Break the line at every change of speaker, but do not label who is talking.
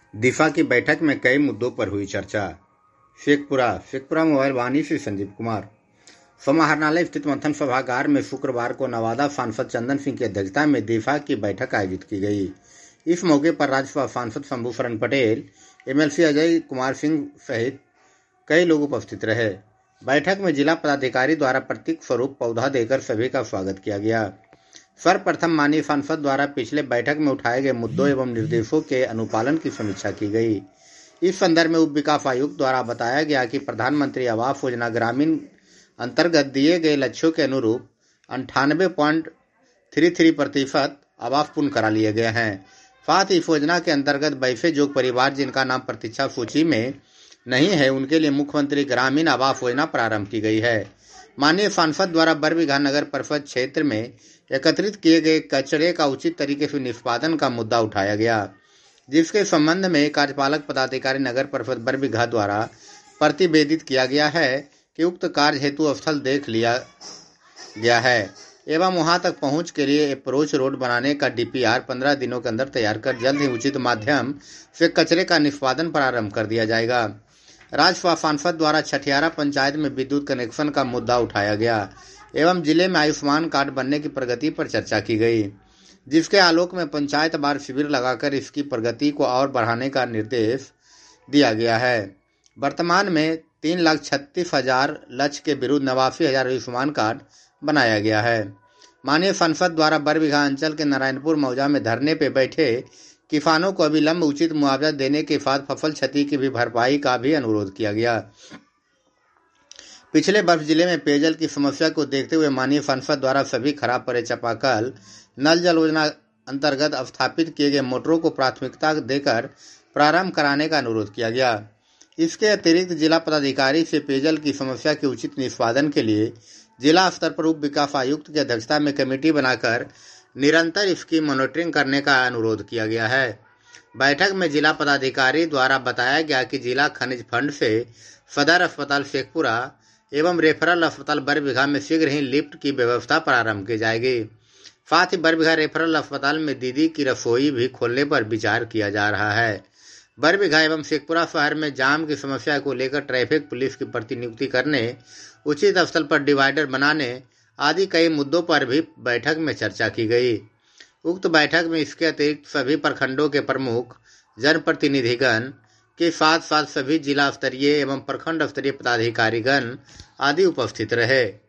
दिफा की बैठक में कई मुद्दों पर हुई चर्चा। शेखपुरा मोबाइल वाणी से संदीप कुमार। समाहरणालय स्थित मंथन सभागार में शुक्रवार को नवादा सांसद चंदन सिंह की अध्यक्षता में दिफा की बैठक आयोजित की गई। इस मौके पर राज्यसभा सांसद शंभू शरण पटेल, एमएलसी अजय कुमार सिंह सहित कई लोग उपस्थित रहे। बैठक में जिला पदाधिकारी द्वारा प्रतीक स्वरूप पौधा देकर सभी का स्वागत किया गया। सर्वप्रथम माननीय सांसद द्वारा पिछले बैठक में उठाए गए मुद्दों एवं निर्देशों के अनुपालन की समीक्षा की गई। इस संदर्भ में उप विकास आयुक्त द्वारा बताया गया कि प्रधानमंत्री आवास योजना ग्रामीण अंतर्गत दिए गए लक्ष्यों के अनुरूप 98.33% आवास पूर्ण करा लिए गए हैं। साथ ही इस योजना के अंतर्गत वैसे जो परिवार जिनका नाम प्रतीक्षा सूची में नहीं है उनके लिए मुख्यमंत्री ग्रामीण आवास योजना प्रारंभ की गई है। माननीय सांसद द्वारा बरबीघा नगर परिषद क्षेत्र में एकत्रित किए गए कचरे का उचित तरीके से निष्पादन का मुद्दा उठाया गया, जिसके संबंध में कार्यपालक पदाधिकारी नगर परिषद बरबीघा द्वारा प्रतिवेदित किया गया है कि उक्त कार्य हेतु स्थल देख लिया गया है एवं वहां तक पहुंच के लिए अप्रोच रोड बनाने का डीपीआर 15 दिनों के अंदर तैयार कर जल्द ही उचित माध्यम से कचरे का निष्पादन प्रारंभ कर दिया जाएगा। राज्यसभा सांसद द्वारा छठियारा पंचायत में विद्युत कनेक्शन का मुद्दा उठाया गया एवं जिले में आयुष्मान कार्ड बनने की प्रगति पर चर्चा की गई, जिसके आलोक में पंचायत बार शिविर लगाकर इसकी प्रगति को और बढ़ाने का निर्देश दिया गया है। वर्तमान में 3,36,000 लक्ष्य के विरुद्ध 89,000 आयुष्मान कार्ड बनाया गया है। माननीय सांसद द्वारा बरबीघा अंचल के नारायणपुर मौजा में धरने पे बैठे किसानों को अविलंब उचित मुआवजा देने के साथ फसल क्षति की भी भरपाई का भी अनुरोध किया गया। पिछले वर्ष जिले में पेयजल की समस्या को देखते हुए माननीय सांसद द्वारा सभी खराब पड़े चापाकल नल जल योजना अंतर्गत स्थापित किए गए मोटरों को प्राथमिकता देकर प्रारंभ कराने का अनुरोध किया गया। इसके अतिरिक्त जिला पदाधिकारी से पेयजल की समस्या के उचित निष्पादन के लिए जिला स्तर पर उप विकास आयुक्त की अध्यक्षता में कमेटी बनाकर निरंतर इसकी मॉनिटरिंग करने का अनुरोध किया गया है। बैठक में जिला पदाधिकारी द्वारा बताया गया कि जिला खनिज फंड से सदर अस्पताल शेखपुरा एवं रेफरल अस्पताल बरबीघा में शीघ्र ही लिफ्ट की व्यवस्था प्रारंभ की जाएगी। साथ ही बरबीघा रेफरल अस्पताल में दीदी की रसोई भी खोलने पर विचार किया जा रहा है। बरबीघा एवं शेखपुरा शहर में जाम की समस्या को लेकर ट्रैफिक पुलिस की प्रतिनियुक्ति करने, उचित स्थल पर डिवाइडर बनाने आदि कई मुद्दों पर भी बैठक में चर्चा की गई। उक्त बैठक में इसके अतिरिक्त सभी प्रखंडों के प्रमुख, जनप्रतिनिधिगण के साथ साथ सभी जिला स्तरीय एवं प्रखंड स्तरीय पदाधिकारीगण आदि उपस्थित रहे।